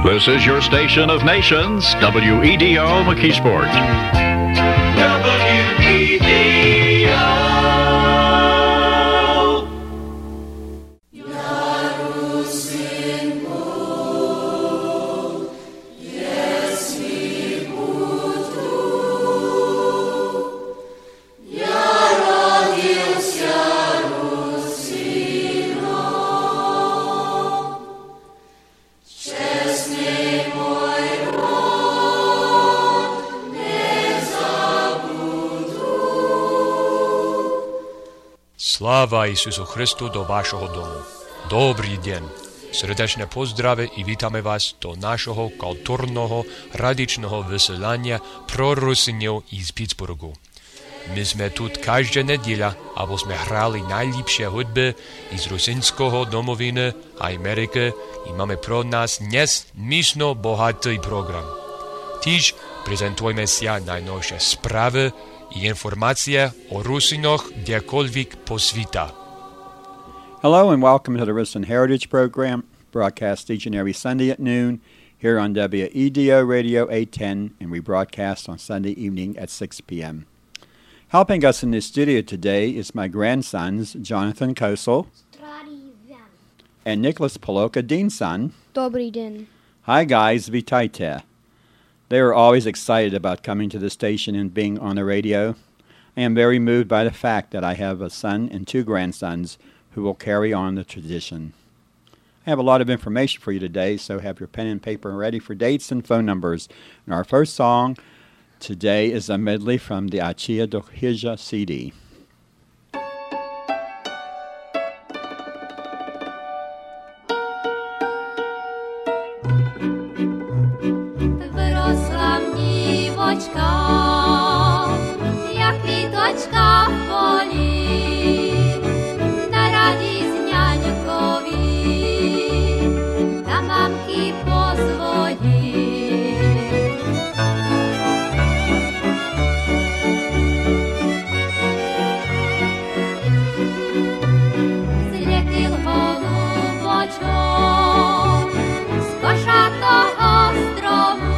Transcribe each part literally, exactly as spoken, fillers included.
This is your station of nations, W E D O McKeesport. W E D O. Sláva Isusu Christu do vášho domu. Dobrý deň. Srdečné pozdrave i vítame vás do našho kultúrneho radičného vysielania pro Rusinov z Pittsburghu. My sme tu každá nedeľa, aby sme hrali najlepšie hudby z rusinského domoviny a Ameriky i máme pro nás dnes myšno bohatý program. Tiež prezentujeme sa najnovšie správy i informácie o Rusinoch kdekoľvek po sveta. Hello and welcome to the Rusin Heritage Program, broadcast each and every Sunday at noon here on W E D O Radio eight ten, and we broadcast on Sunday evening at six p.m. Helping us in the studio today is my grandsons, Jonathan Kosel and Nicholas Poloka, Dean's son. Dobrý deň. Hi guys, vitajte. They are always excited about coming to the station and being on the radio. I am very moved by the fact that I have a son and two grandsons who will carry on the tradition. I have a lot of information for you today, so have your pen and paper ready for dates and phone numbers. And our first song today is a medley from the Achia do Hija C D. Jak kвіточка в полі, на радість нянькові, та мамки позвоні. Злетів голубочок з кошатого острова.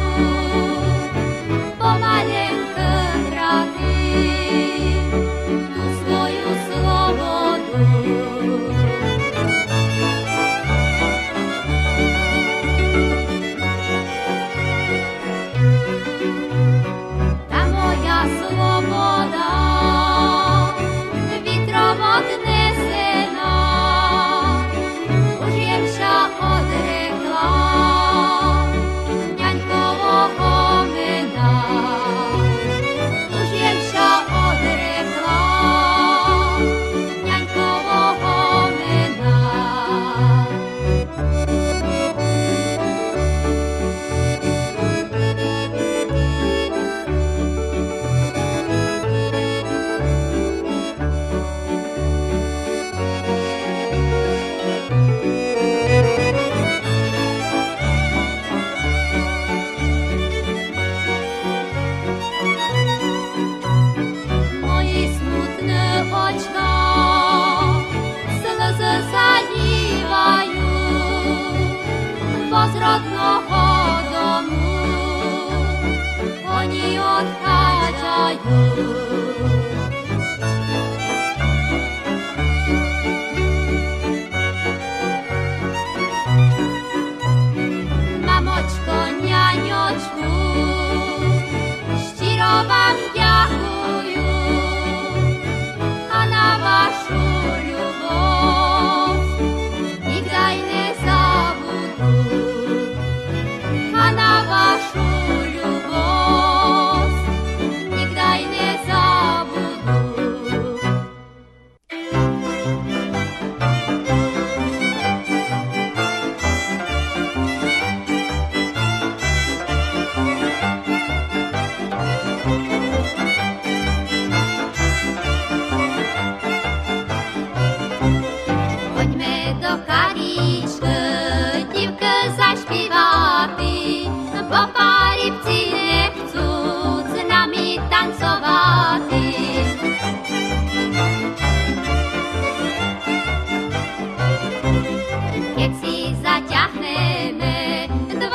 Любов, нігдай не забуду.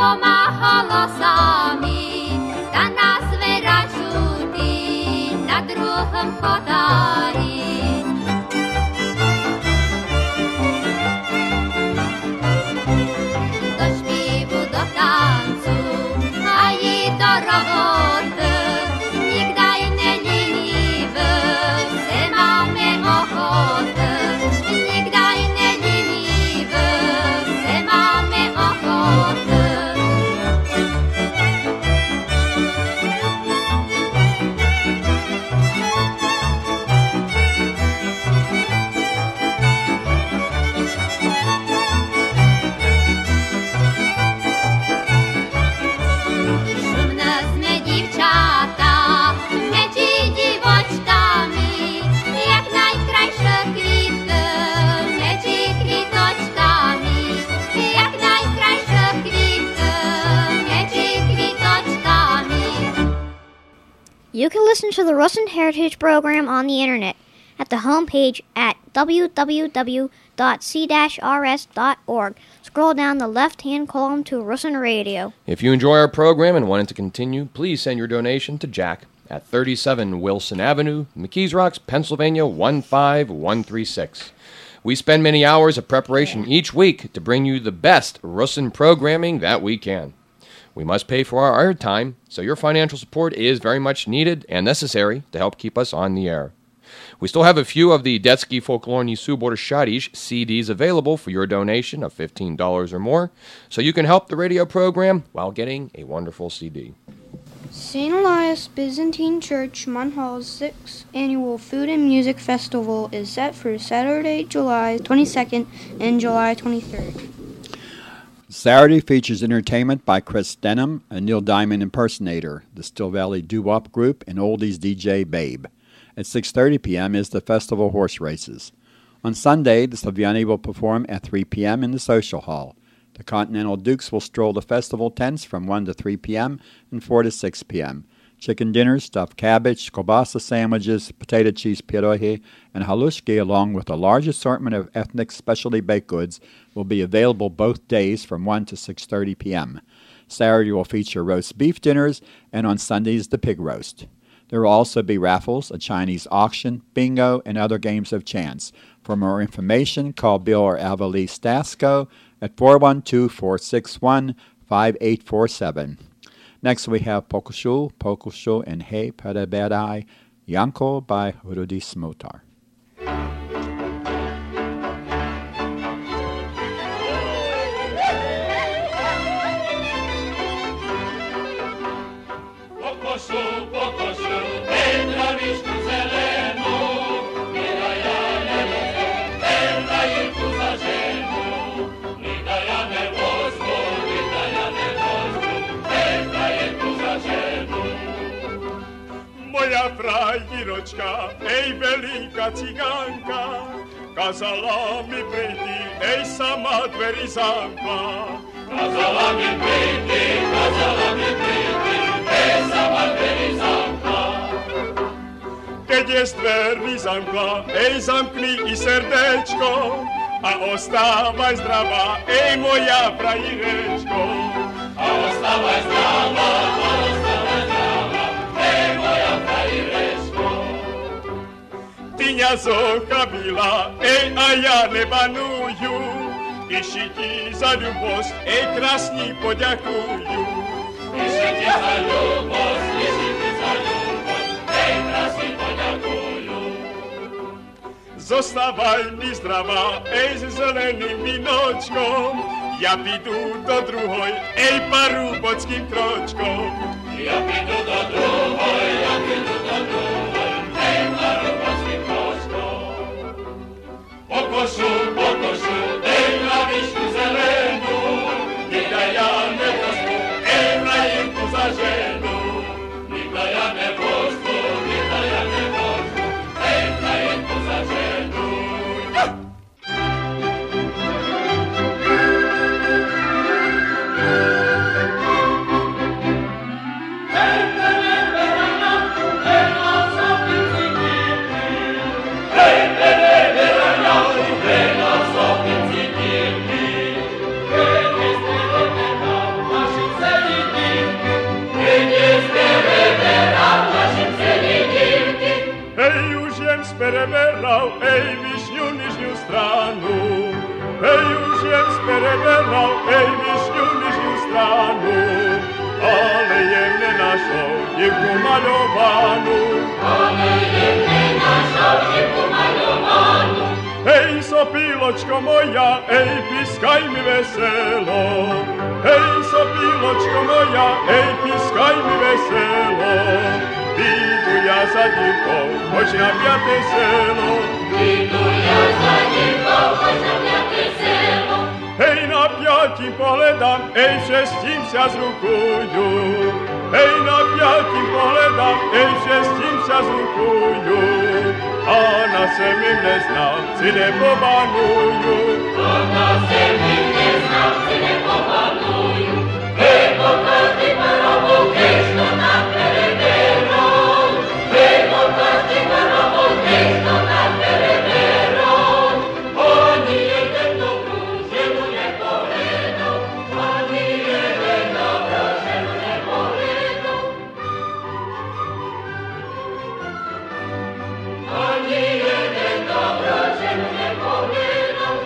двома голосами, та назбирать жути на другом хуторі. До śpiewu, do tancu, a i do roboty, nigdaj nie leniwy, se mamy ochoty, nigdaj nie leniwy, se mamy ochoty. Szumne sme dziewczata, meci dziwoczkami, jak najkrajsze kwitki, meci kwitoczkami, jak najkrajsze kwitki, meci kwitoczkami. You can listen to the Russian Heritage Program on the internet at the homepage at w w w dot c dash r s dot org. Scroll down the left-hand column to Russian Radio. If you enjoy our program and want it to continue, please send your donation to Jack at thirty-seven Wilson Avenue, McKees Rocks, Pennsylvania one five one three six. We spend many hours of preparation each week to bring you the best Russian programming that we can. We must pay for our airtime, so your financial support is very much needed and necessary to help keep us on the air. We still have a few of the Detsky Folklorny Subor Shadish C Ds available for your donation of fifteen dollars or more, so you can help the radio program while getting a wonderful C D. Saint Elias Byzantine Church Munhall's sixth Annual Food and Music Festival is set for Saturday, July twenty-second and July twenty-third. Saturday features entertainment by Chris Denham, a Neil Diamond impersonator, the Still Valley Doo-Wop Group, and oldies D J Babe. At six thirty p.m. is the festival horse races. On Sunday, the Slaviani will perform at three p.m. in the social hall. The Continental Dukes will stroll the festival tents from one to three p.m. and four to six p.m. Chicken dinners, stuffed cabbage, kielbasa sandwiches, potato cheese pierogi, and halushki, along with a large assortment of ethnic specialty baked goods, will be available both days from one to six thirty p.m. Saturday will feature roast beef dinners, and on Sundays, the pig roast. There will also be raffles, a Chinese auction, bingo, and other games of chance. For more information, call Bill or Avalie Stasko at four one two, four six one, five eight four seven. Next we have Pokushul, Pokushul, and Hey Pereberai, Yanko by Rudi Smotar. Pokosu, pokosu, ten trawiczku zelenu, nie dajane lozu, ten rajku za ziemu, nie dajane wozmu, nie dajane wozmu, ten rajku za ziemu. Moja frajiroczka, ej velika ciganka, kazala mi priti, ej sama dveri zamkla. Kazala mi priti, kazala mi priti, ej sama dveri zamkla. Keď je dverni zamkla, ej zamkni i srdečko, a ostávaj zdravá, ej moja frajirečko. A ostávaj zdravá, a ostávaj zdravá, ej moja frajirečko. Ty ňa zochabila, ej a ja nebanuju, Iši ti za ľubosť, ej krásni poďakujú. Iši ti za ľubosť, iši ti za ľubosť, ej krásni poďakujú. Zostávaj mi zdravá, ej s zeleným vinočkom, ja pidu do druhoj, ej parúbockým kročkom. Ja pidu do druhoj, ja pidu do druhoj, ej parúbockým kročkom. Pokošu, pokošu, ej travičku zelenú, nikda ja nevozmu, ej rajinku za ženu. Nikda ja nevozmu, nikda ja nevozmu, ej rajinku za ženu. Hey, hey, hey, hey, hey, hey, hey, sperevelał, ej, wiśniu, niżniu stranu. Ej, już jem sperevelał, ej, wiśniu, niżniu stranu. Ale jemne naszą, dziewku malowanu. Ale jemne naszą, dziewku malowanu. Ej, sopiločko moja, ej, piskaj mi veselo. Ej, sopiločko moja, ej, piskaj mi veselo. Idu ja za divkou, hoć na pjate selo. Idu ja za divkou, hoć na pjate selo. Ej, na pjatim poledam, ej, šestim se zrukuju. Ej, na pjatim poledam, ej, šestim se zrukuju. A na semim ne znam, si ne pobanuju. A na semim ne znam, si ne pobanuju. Ej, pokaždi prvo grešno na pereverom. Ej, pokaždi prvo grešno na pereverom. Ani jeden dobru ženu ne povedom. Ani jeden dobru ženu ne povedom. Ani jeden dobro ženu ne povedom.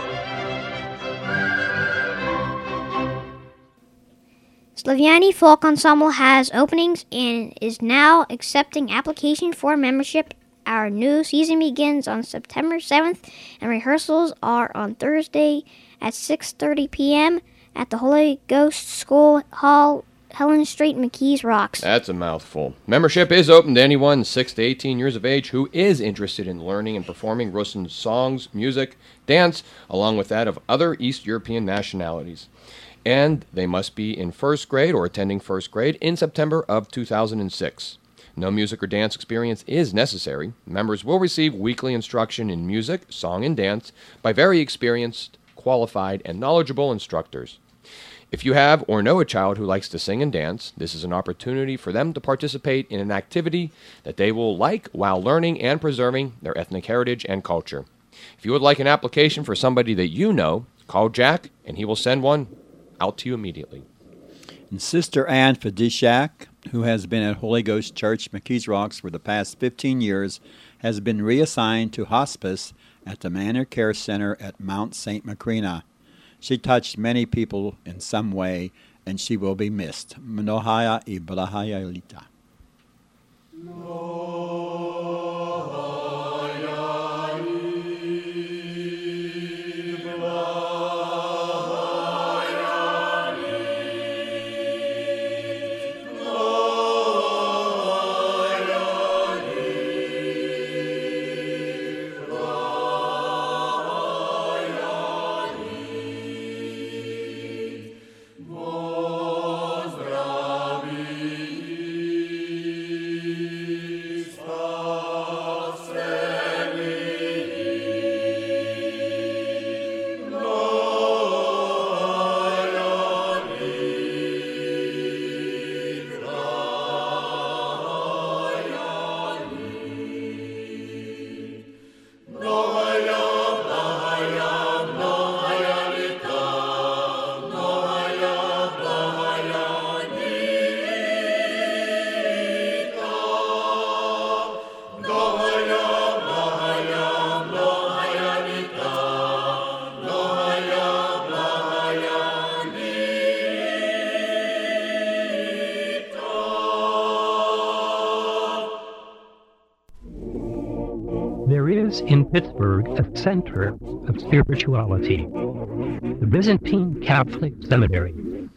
Slaviani Folk Ensemble has openings and is now accepting application for membership. Our new season begins on September seventh, and rehearsals are on Thursday at six thirty p.m. at the Holy Ghost School Hall, Helen Street, McKees Rocks. That's a mouthful. Membership is open to anyone six to eighteen years of age who is interested in learning and performing Rusyn songs, music, dance, along with that of other East European nationalities. And they must be in first grade or attending first grade in September of two thousand six. No music or dance experience is necessary. Members will receive weekly instruction in music, song, and dance by very experienced, qualified, and knowledgeable instructors. If you have or know a child who likes to sing and dance, this is an opportunity for them to participate in an activity that they will like while learning and preserving their ethnic heritage and culture. If you would like an application for somebody that you know, call Jack and he will send one out to you immediately. And Sister Ann Fedishak, who has been at Holy Ghost Church, McKees Rocks, for the past fifteen years, has been reassigned to hospice at the Manor Care Center at Mount Saint Macrina. She touched many people in some way, and she will be missed. Mnohaya I Blahaya Lita. There is in Pittsburgh a center of spirituality, the Byzantine Catholic Seminary.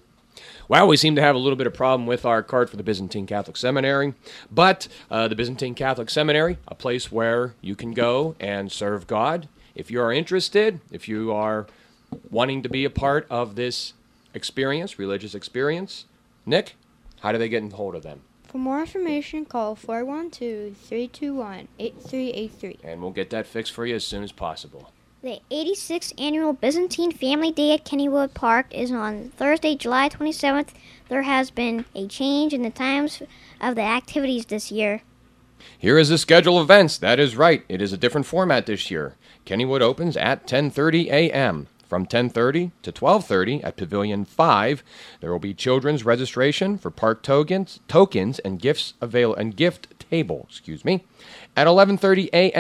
Well, we seem to have a little bit of problem with our card for the Byzantine Catholic Seminary, but uh, the Byzantine Catholic Seminary, a place where you can go and serve God. If you are interested, if you are wanting to be a part of this experience, religious experience, Nick, how do they get in hold of them? For more information, call four one two, three two one, eight three eight three. And we'll get that fixed for you as soon as possible. The eighty-sixth Annual Byzantine Family Day at Kennywood Park is on Thursday, July twenty-seventh. There has been a change in the times of the activities this year. Here is the schedule of events. That is right. It is a different format this year. Kennywood opens at ten thirty a.m. From ten thirty to twelve thirty at Pavilion five, there will be children's registration for park tokens, tokens and gifts avail and gift table. Excuse me. At eleven thirty a.m. At,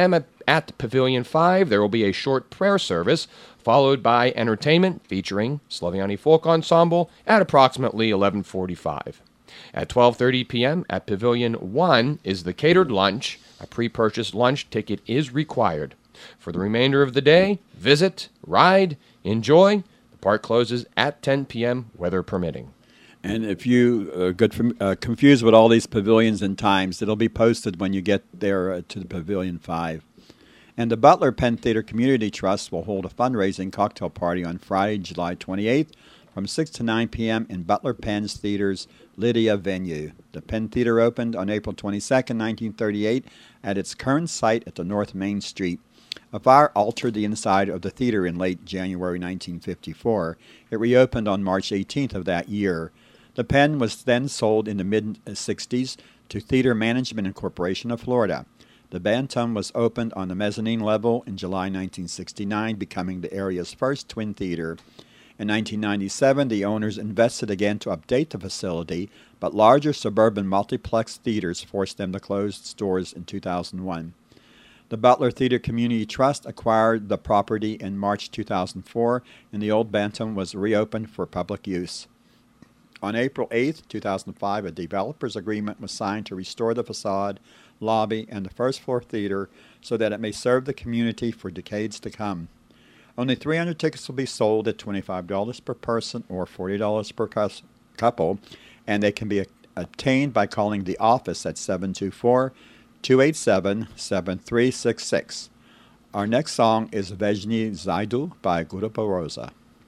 at Pavilion five, there will be a short prayer service, followed by entertainment featuring Slaviani Folk Ensemble at approximately eleven forty-five. At twelve thirty p.m. at Pavilion one is the catered lunch. A pre-purchased lunch ticket is required. For the remainder of the day, visit, ride, enjoy. The park closes at ten p.m., weather permitting. And if you uh, get from, uh, confused with all these pavilions and times, it'll be posted when you get there uh, to the Pavilion five. And the Butler Penn Theater Community Trust will hold a fundraising cocktail party on Friday, July twenty-eighth from six to nine p.m. in Butler Penn's Theater's Lydia venue. The Penn Theater opened on April twenty-second, nineteen thirty-eight at its current site at the North Main Street. A fire altered the inside of the theater in late January nineteen fifty-four. It reopened on March eighteenth of that year. The Penn was then sold in the mid-sixties to Theater Management Incorporation of Florida. The Bantam was opened on the mezzanine level in July nineteen sixty-nine, becoming the area's first twin theater. In nineteen ninety-seven, the owners invested again to update the facility, but larger suburban multiplex theaters forced them to close its doors in two thousand one. The Butler Theater Community Trust acquired the property in March two thousand four, and the old Bantam was reopened for public use. On April eighth, two thousand five, a developer's agreement was signed to restore the facade, lobby, and the first floor theater so that it may serve the community for decades to come. Only three hundred tickets will be sold at twenty-five dollars per person or forty dollars per couple, and they can be obtained by calling the office at seven two four, two eight seven, seven three six six. Our next song is Vezhny Zaidu by Grupa Rosa.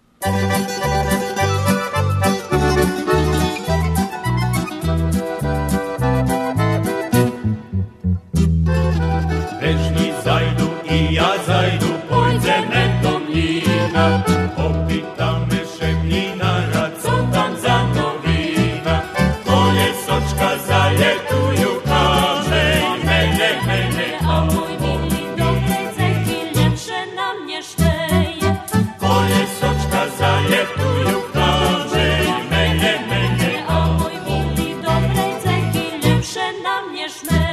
Vezhny zajdu i ja zajdu, pójdziemy do mlina, popytamy się mlinara, co tam za nowina. Moje soczka zaletują, każe mele, mele, a mój mlin dobry ceki lepsze na mnie szteje. Moje soczka zaletują, każe mele, mele, a mój mlin dobry ceki lepsze na mnie szmeje.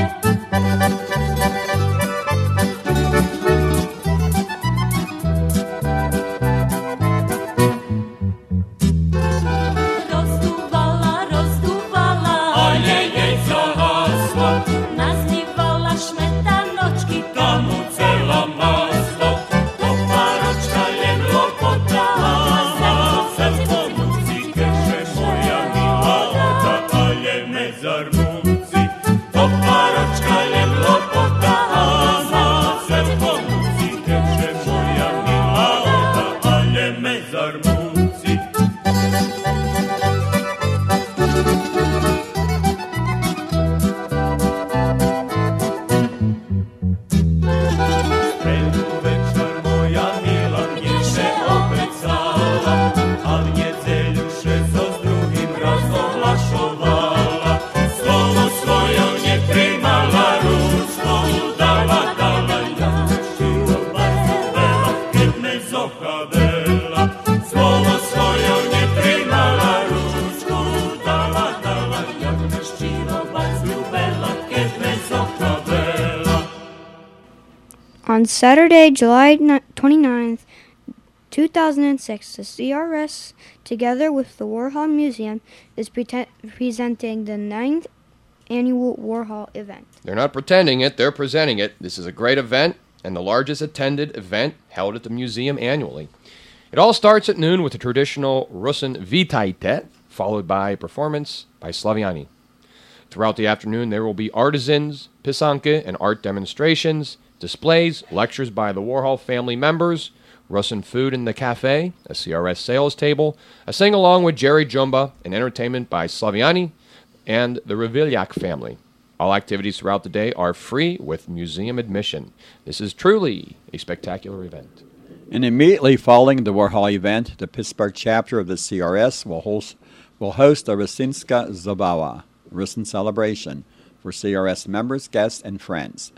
On Saturday, July twenty-ninth, two thousand six, the C R S, together with the Warhol Museum, is pre- presenting the ninth annual Warhol event. They're not pretending it, they're presenting it. This is a great event and the largest attended event held at the museum annually. It all starts at noon with the traditional Rusin Vitajte, followed by a performance by Slaviani. Throughout the afternoon, there will be artisans, pisanke, and art demonstrations, displays, lectures by the Warhol family members, Russian food in the cafe, a C R S sales table, a sing-along with Jerry Jumba, and entertainment by Slaviani and the Revilyak family. All activities throughout the day are free with museum admission. This is truly a spectacular event. And immediately following the Warhol event, the Pittsburgh chapter of the C R S will host, will host a Rusinska Zabawa, Rusin celebration, for C R S members, guests, and friends.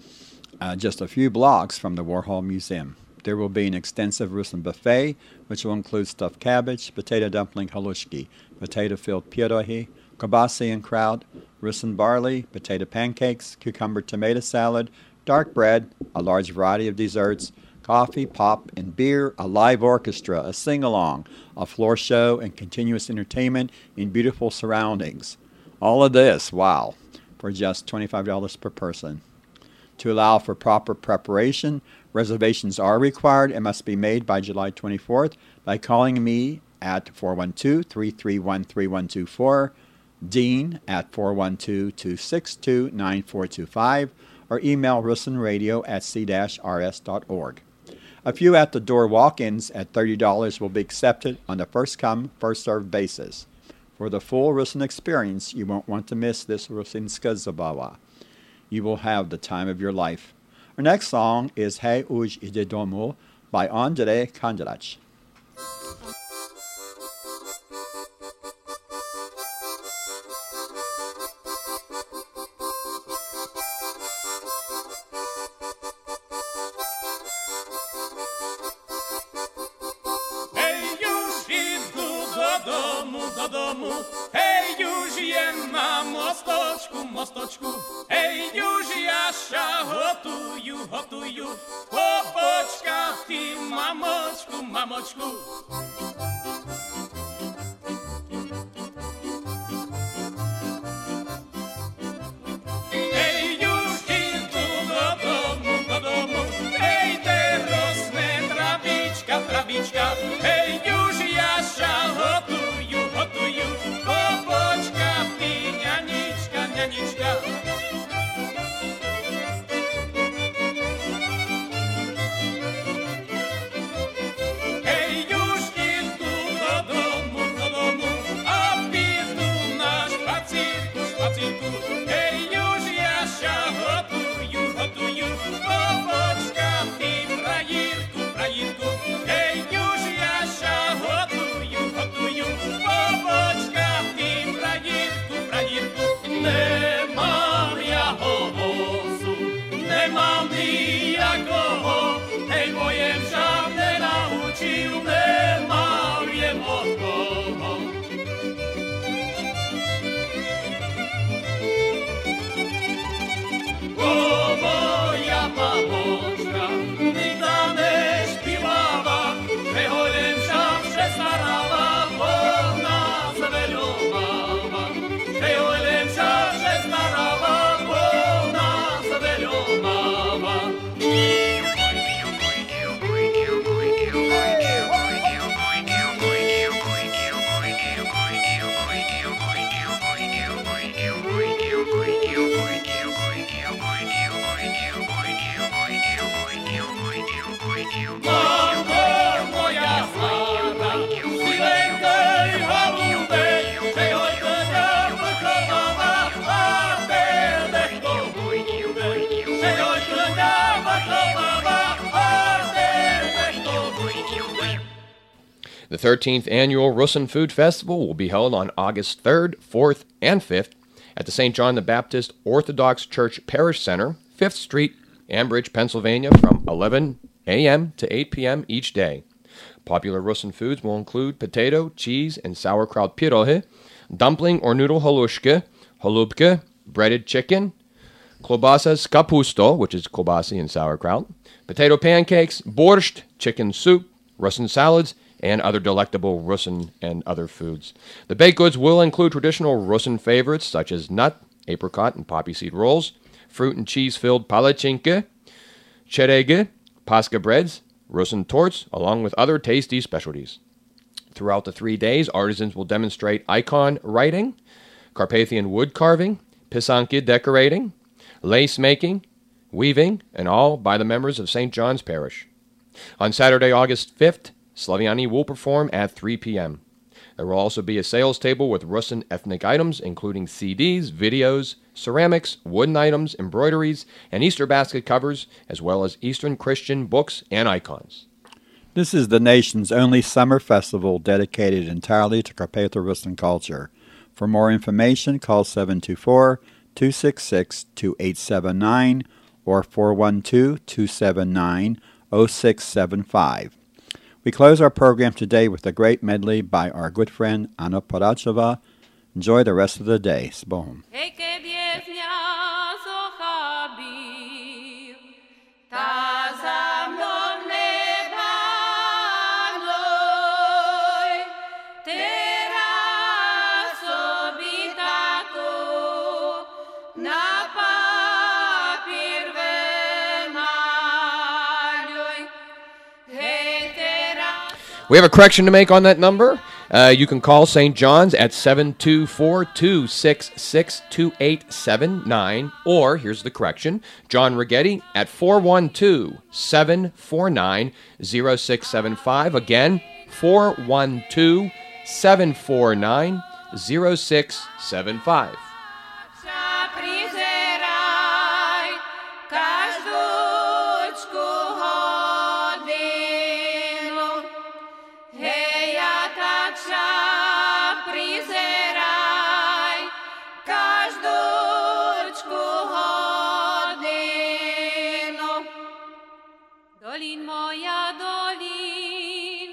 Uh, just a few blocks from the Warhol Museum. There will be an extensive Rusin buffet, which will include stuffed cabbage, potato dumpling halushki, potato-filled pierogi, kielbasa and kraut, Rusin barley, potato pancakes, cucumber tomato salad, dark bread, a large variety of desserts, coffee, pop, and beer, a live orchestra, a sing-along, a floor show, and continuous entertainment in beautiful surroundings. All of this, wow, for just twenty-five dollars per person. To allow for proper preparation, reservations are required and must be made by July twenty-fourth by calling me at four one two, three three one, three one two four, Dean at four one two, two six two, nine four two five, or email russinradio at c r s dot org. A few at-the-door walk-ins at thirty dollars will be accepted on a first-come, first-served basis. For the full Russin experience, you won't want to miss this Russinska Zabawa. You will have the time of your life. Our next song is Hej Uj Ide Domu by Andrej Kandelac. Hej, już jem na mostoczku, mostoczku. Hej, już Jasia gotuju, gotuju. Chłopoczka, ty mamoczku, mamoczku. Hej, już idę do domu, do domu. Hej, te rosne trawiczka, trawiczka. Hej, już Jasia gotuju, gotuju. Chłopoczka, ty nianiczka, nianiczka. Hej, już idę do domu, do domu. A pitu na szpacirku, szpacirku. Hej, już Jasia gotuju, gotuju. Chłopoczka, ty frajirku, frajirku. Hej, już Jasia gotuju, gotuju. Chłopoczka, ty frajirku, frajirku. Не мам я голосу, не мам ніякого, гей, моєм жам не научив, не мам єм от кого. О, моя мамочка, ніхто не співала, гей, моєм жам ще старала, вона завельовала, гей, моєм жам ще старала, вона завельовала. Мамо моя стара, сіленька й голубе, гей, ой, коня виховала, а де хто буде? Гей, ой, коня виховала, а де хто буде? The thirteenth Annual Russin Food Festival will be held on August third, fourth, and fifth at the Saint John the Baptist Orthodox Church Parish Center, fifth Street, Ambridge, Pennsylvania, from eleven a.m. to eight p.m. each day. Popular Russin foods will include potato, cheese, and sauerkraut pirohe, dumpling or noodle halushka, holubka, breaded chicken, klobasa z kapusto, which is klobasi and sauerkraut, potato pancakes, borscht, chicken soup, Russin salads, and other delectable Russin and other foods. The baked goods will include traditional Russin favorites such as nut, apricot, and poppy seed rolls, fruit and cheese-filled palachinke, cherege, pasca breads, Russin torts, along with other tasty specialties. Throughout the three days, artisans will demonstrate icon writing, Carpathian wood carving, pisanki decorating, lace making, weaving, and all by the members of Saint John's Parish. On Saturday, August fifth, Slaviani will perform at three p.m. There will also be a sales table with Russin ethnic items, including C Ds, videos, ceramics, wooden items, embroideries, and Easter basket covers, as well as Eastern Christian books and icons. This is the nation's only summer festival dedicated entirely to Carpatho Russin culture. For more information, call seven two four, two six six, two eight seven nine or four one two, two seven nine, zero six seven five. We close our program today with a great medley by our good friend Anna Parachova. Enjoy the rest of the day. Sbom. Ej, ke biefnia zochabi, We have a correction to make on that number. Uh, you can call Saint John's at seven two four, two six six, two eight seven nine, or, here's the correction, John Righetti at four one two, seven four nine, zero six seven five. Again, four one two, seven four nine, zero six seven five. Dolin moja dolin,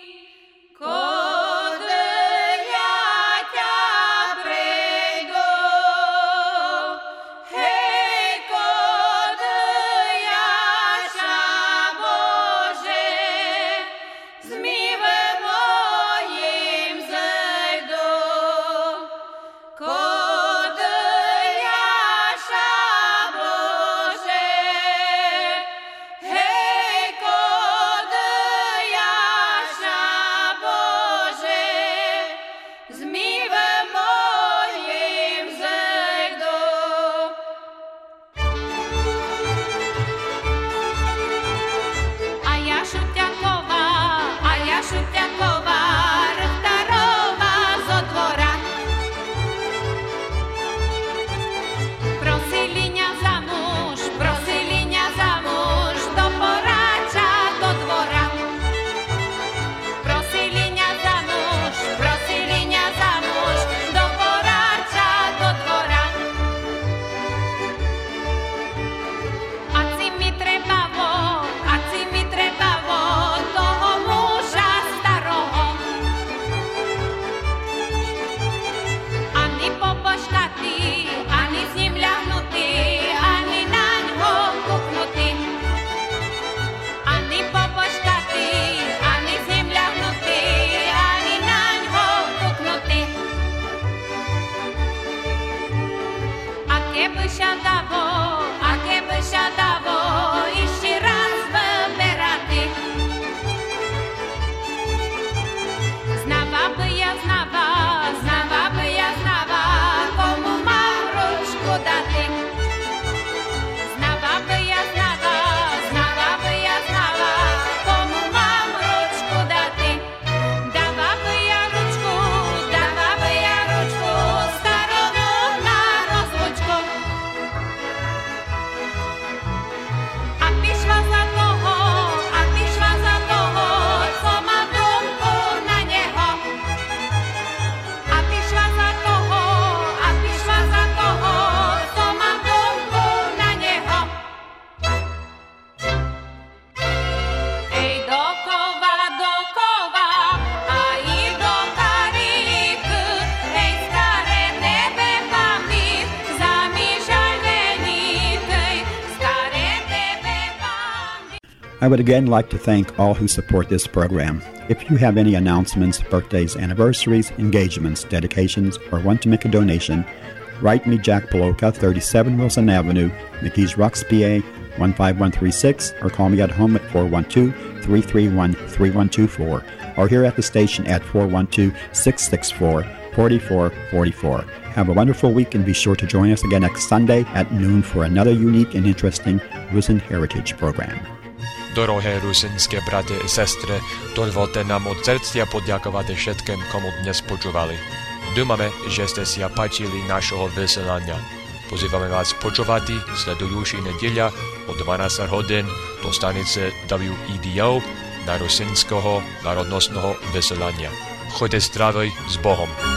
I would again like to thank all who support this program. If you have any announcements, birthdays, anniversaries, engagements, dedications, or want to make a donation, write me Jack Poloka, thirty-seven Wilson Avenue, McKees Rocks, P A one five one three six, or call me at home at four one two, three three one, three one two four, or here at the station at four one two, six six four, four four four four. Have a wonderful week and be sure to join us again next Sunday at noon for another unique and interesting Rusin Heritage program. Dorohé rusinské brate i sestry, dovolte nám od srdcia poďakovať všetkým, komu dnes počúvali. Dúfame, že ste si páčili našho vysielania. Pozývame vás počúvať sledujúci nedeľa o dvanásť hodín do stanice W E D O na rusinského národnostného vysielania. Choďte zdravý s Bohom.